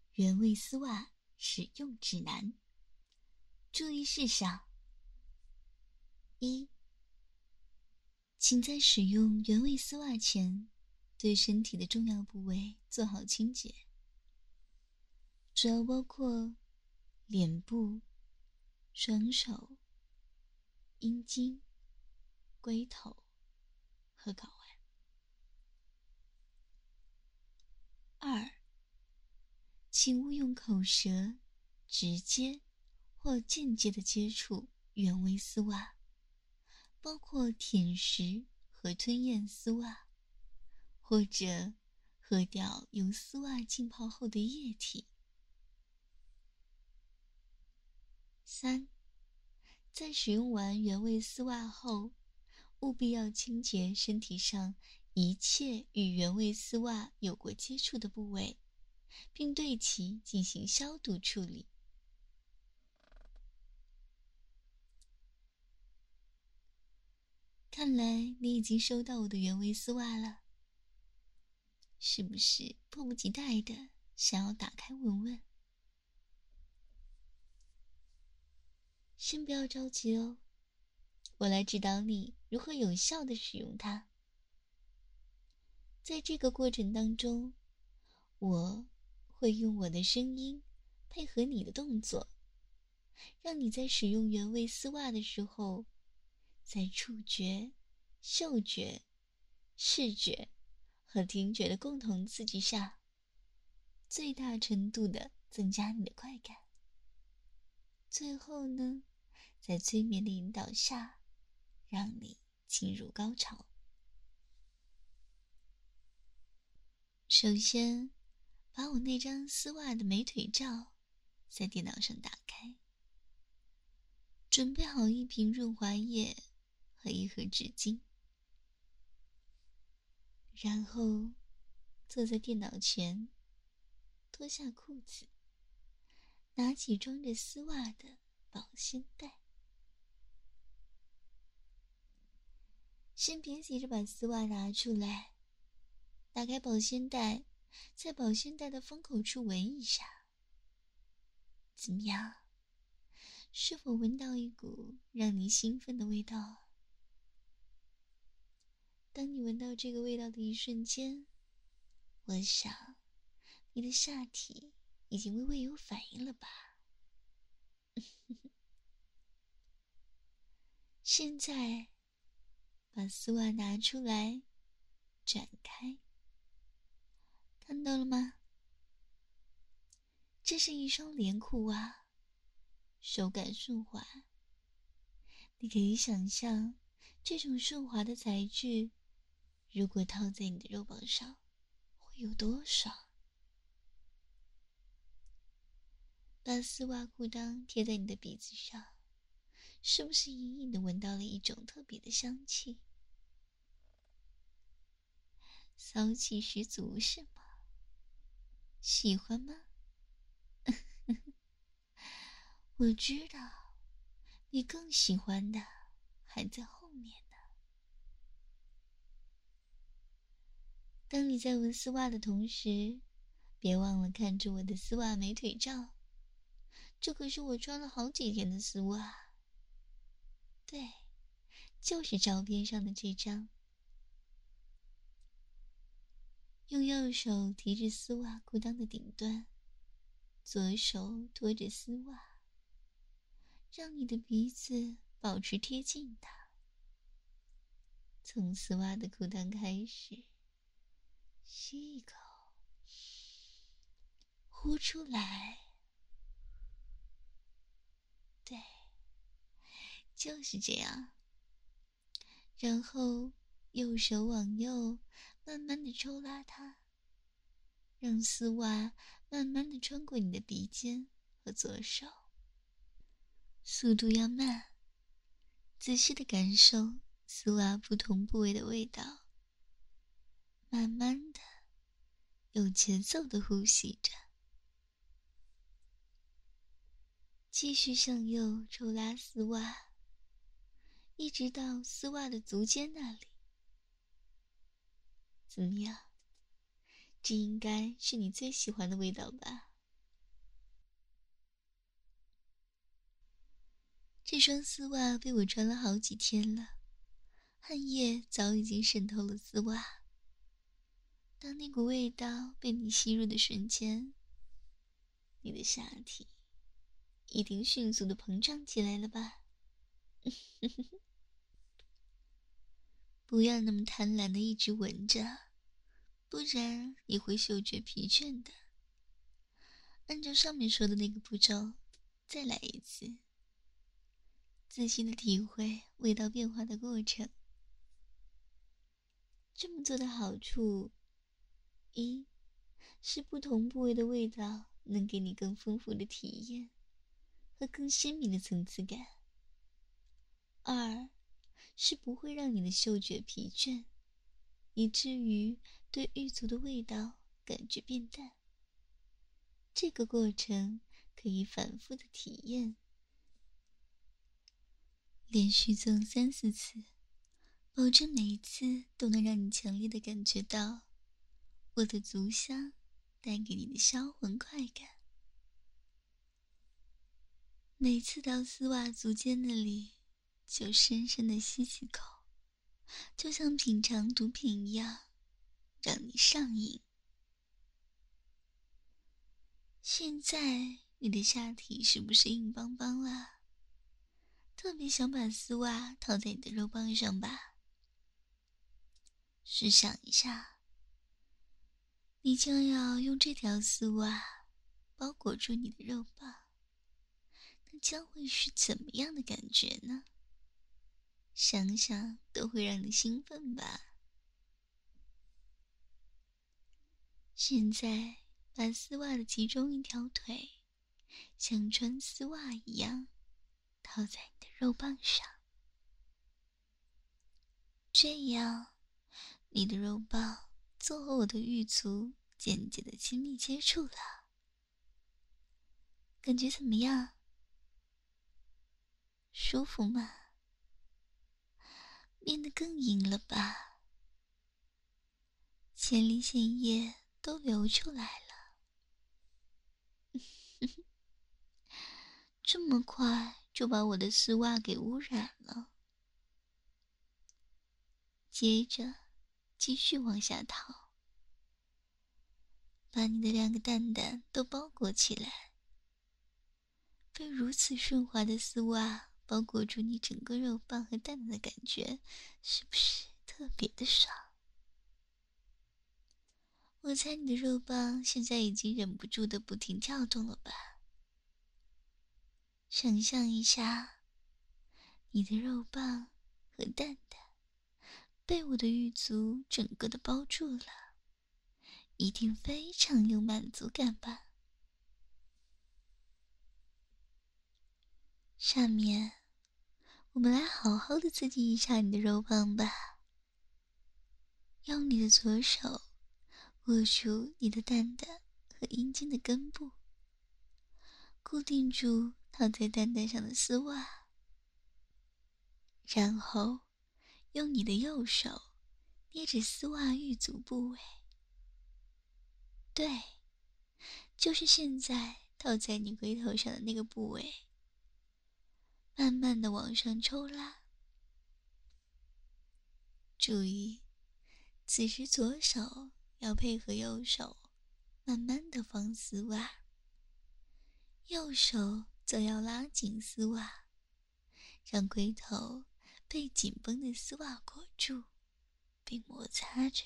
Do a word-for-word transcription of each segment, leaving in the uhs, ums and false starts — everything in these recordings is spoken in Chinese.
原味丝袜使用指南。注意事项：一、请在使用原味丝袜前，对身体的重要部位做好清洁，主要包括脸部、双手、阴茎、龟头和睾丸。二、请勿用口舌直接或间接的接触原味丝袜，包括舔食和吞咽丝袜，或者喝掉由丝袜浸泡后的液体。三、在使用完原味丝袜后，务必要清洁身体上一切与原味丝袜有过接触的部位，并对其进行消毒处理。看来你已经收到我的原味丝袜了，是不是迫不及待的想要打开闻闻？先不要着急哦，我来指导你如何有效地使用它。在这个过程当中，我会用我的声音配合你的动作，让你在使用原味丝袜的时候，在触觉、嗅觉、视觉和听觉的共同刺激下，最大程度的增加你的快感。最后呢，在催眠的引导下，让你进入高潮。首先，把我那张丝袜的美腿照在电脑上打开，准备好一瓶润滑液和一盒纸巾，然后坐在电脑前，脱下裤子，拿起装着丝袜的保鲜袋。先别急着把丝袜拿出来，打开保鲜袋，在保鲜袋的封口处闻一下。怎么样？是否闻到一股让你兴奋的味道？当你闻到这个味道的一瞬间，我想你的下体已经微微有反应了吧？现在把丝袜拿出来，展开，看到了吗？这是一双连裤袜，手感顺滑。你可以想象这种顺滑的材质，如果套在你的肉棒上，会有多爽。把丝袜裤裆贴在你的鼻子上，是不是隐隐地闻到了一种特别的香气？骚气十足是吗？喜欢吗？我知道，你更喜欢的还在后面呢。当你在闻丝袜的同时，别忘了看着我的丝袜美腿照，这可是我穿了好几天的丝袜。对，就是照片上的这张。用右手提着丝袜裤裆的顶端，左手托着丝袜，让你的鼻子保持贴近它。从丝袜的裤裆开始，吸一口，呼出来。对，就是这样。然后右手往右慢慢的抽拉它，让丝袜慢慢的穿过你的鼻尖和左手，速度要慢，仔细的感受丝袜不同部位的味道，慢慢的有节奏的呼吸着，继续向右抽拉丝袜，一直到丝袜的足尖那里。怎么样？这应该是你最喜欢的味道吧？ 这双丝袜被我穿了好几天了，汗液早已经渗透了丝袜。当那股味道被你吸入的瞬间，你的下体一定迅速的膨胀起来了吧？不要那么贪婪的一直闻着，不然你会嗅觉疲倦的。按照上面说的那个步骤，再来一次，仔细的体会味道变化的过程。这么做的好处，一是不同部位的味道能给你更丰富的体验和更鲜明的层次感；二是不会让你的嗅觉疲倦，以至于对狱卒的味道感觉变淡。这个过程可以反复的体验，连续做三四次，保证每一次都能让你强烈的感觉到我的足香带给你的销魂快感。每次到丝袜足尖那里，就深深的吸几口，就像品尝毒品一样，让你上瘾。现在你的下体是不是硬邦邦了？特别想把丝袜套在你的肉棒上吧？试想一下，你将要用这条丝袜包裹住你的肉棒，那将会是怎么样的感觉呢？想想都会让你兴奋吧。现在把丝袜的其中一条腿像穿丝袜一样套在你的肉棒上，这样你的肉棒就和我的玉足渐渐的亲密接触了。感觉怎么样？舒服吗？变得更硬了吧？前列腺液都流出来了。这么快就把我的丝袜给污染了。接着继续往下套，把你的两个蛋蛋都包裹起来。被如此顺滑的丝袜包裹住你整个肉棒和蛋蛋的感觉，是不是特别的爽？我猜你的肉棒现在已经忍不住的不停跳动了吧？想象一下，你的肉棒和蛋蛋被我的玉足整个的包住了，一定非常有满足感吧？下面我们来好好的刺激一下你的肉棒吧。用你的左手握住你的蛋蛋和阴茎的根部，固定住套在蛋蛋上的丝袜，然后用你的右手捏着丝袜玉足部位，对，就是现在套在你龟头上的那个部位，慢慢的往上抽拉。注意，此时左手要配合右手，慢慢的放丝袜，右手则要拉紧丝袜，让龟头被紧绷的丝袜裹住并摩擦着。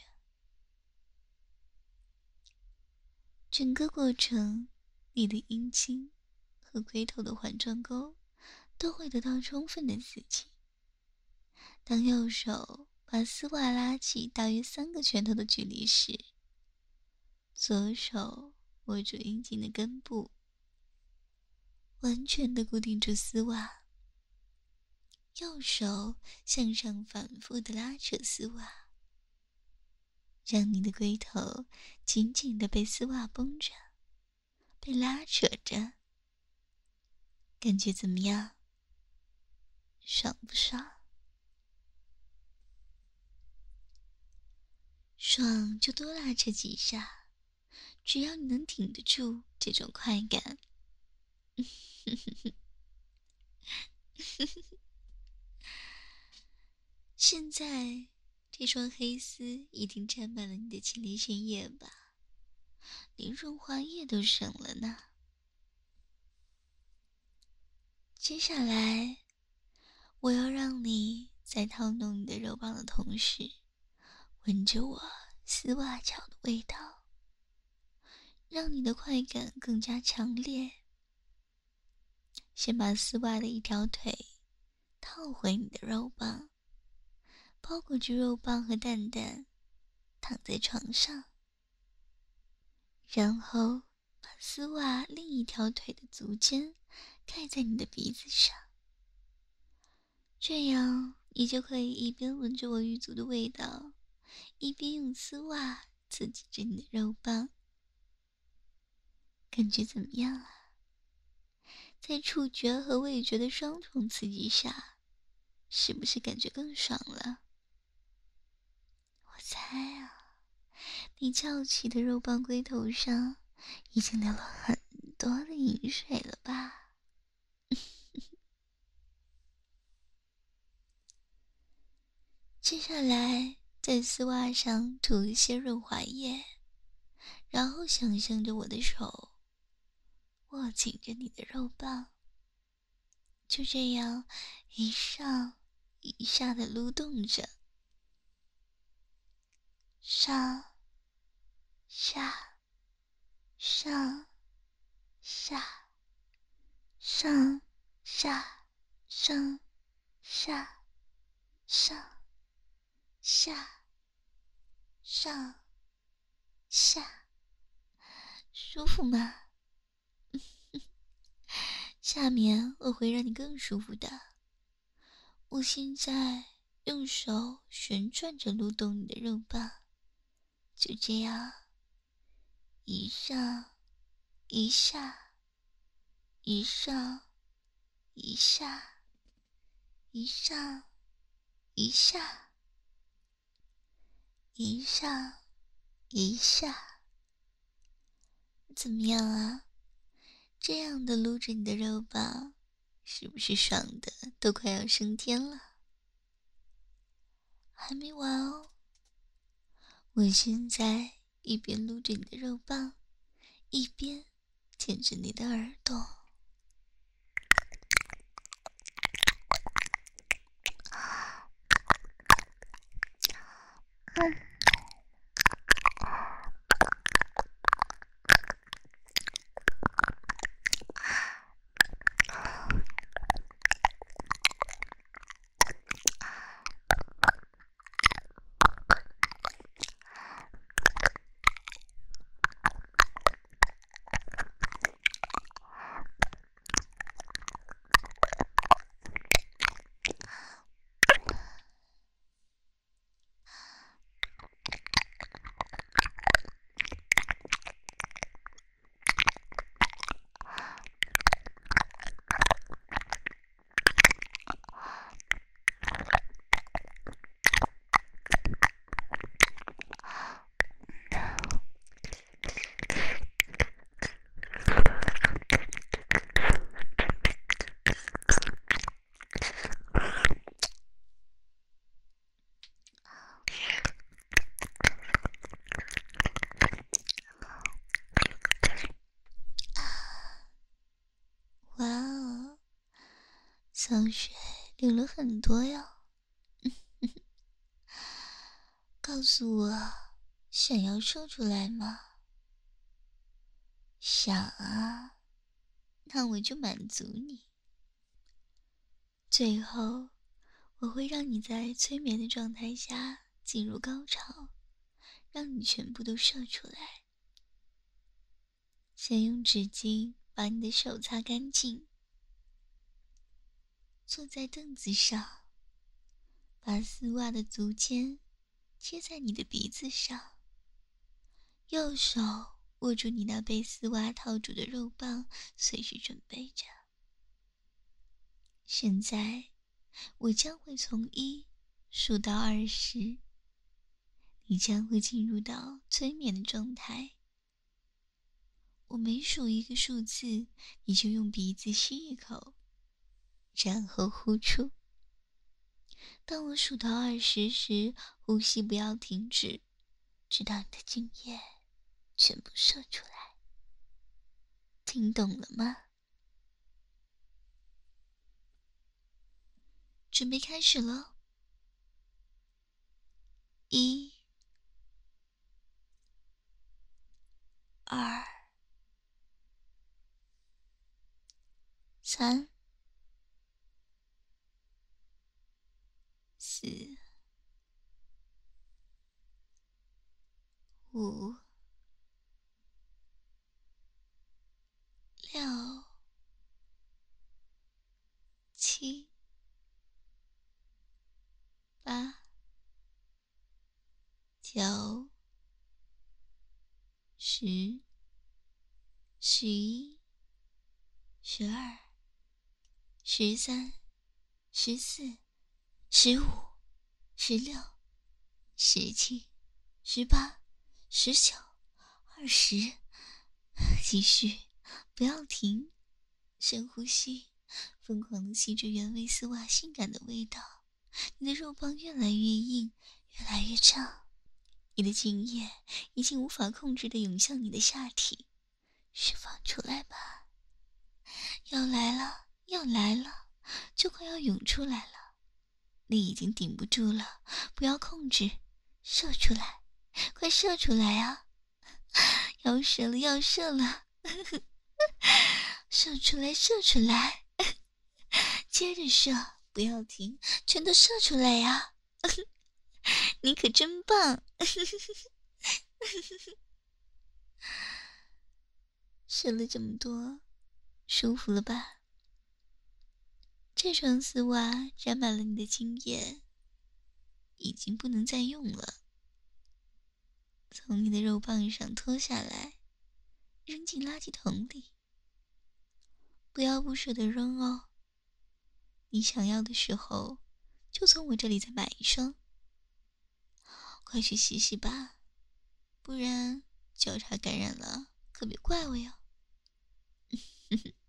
整个过程，你的阴茎和龟头的环状沟都会得到充分的刺激。当右手把丝袜拉起大约三个拳头的距离时，左手握住阴茎的根部，完全的固定住丝袜，右手向上反复的拉扯丝袜，让你的龟头紧紧的被丝袜绷着，被拉扯着。感觉怎么样？爽不爽？爽就多拉扯几下，只要你能挺得住这种快感。 现在这双黑丝已经沾满了你的前列腺液吧，连润滑液都省了呢。接下来，我要让你在掏弄你的肉棒的同时，闻着我丝袜脚的味道，让你的快感更加强烈。先把丝袜的一条腿套回你的肉棒，包裹住肉棒和蛋蛋，躺在床上，然后把丝袜另一条腿的足尖盖在你的鼻子上，这样你就可以一边闻着我玉足的味道，一边用丝袜刺激着你的肉棒。感觉怎么样啊？在触觉和味觉的双重刺激下，是不是感觉更爽了？我猜啊，你翘起的肉棒龟头上已经流了很多的饮水了吧？接下来在丝袜上涂一些润滑液，然后想象着我的手握紧着你的肉棒，就这样一上一下的撸动着，上下上下上下上下上下上下，舒服吗？下面我会让你更舒服的。我现在用手旋转着撸动你的肉棒，就这样一上一下一上一下一上一下一上一下，怎么样啊？这样的撸着你的肉棒，是不是爽的都快要升天了？还没完哦，我现在一边撸着你的肉棒，一边舔着你的耳朵。嗯哇哦，香水流了很多呀！告诉我，想要说出来吗？想啊，那我就满足你。最后，我会让你在催眠的状态下进入高潮，让你全部都射出来。先用纸巾把你的手擦干净，坐在凳子上，把丝袜的足尖贴在你的鼻子上，右手握住你那被丝袜套住的肉棒，随时准备着。现在我将会从一数到二十，你将会进入到催眠的状态。我每数一个数字，你就用鼻子吸一口， 然后呼出。当我数到二十时，呼吸不要停止，直到你的精液全部射出来。听懂了吗？准备开始了。一、二、三、四、五、六、七、八、九、十、十一、十二、十三、十四、十五、十六、十七、十八、十九、二十，继续，不要停，深呼吸，疯狂地吸着原味丝袜性感的味道。你的肉棒越来越硬，越来越胀，你的精液已经无法控制地涌向你的下体，释放出来吧！要来了，要来了，就快要涌出来了，你已经顶不住了，不要控制，射出来，快射出来啊！要射了，要射了，射出来，射出来，接着射，不要停，全都射出来呀！你可真棒！射了这么多，舒服了吧？这双丝袜沾满了你的精液，已经不能再用了。从你的肉棒上脱下来，扔进垃圾桶里。不要不舍得扔哦。你想要的时候，就从我这里再买一双。快去洗洗吧，不然交叉感染了，可别怪我哟。